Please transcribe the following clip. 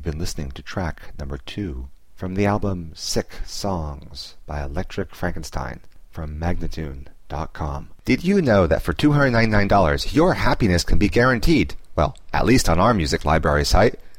You've been listening to track number 2 from the album Sick Songs by Electric Frankenstein from Magnatune.com. Did you know that for $299 your happiness can be guaranteed? Well, at least on our music library site.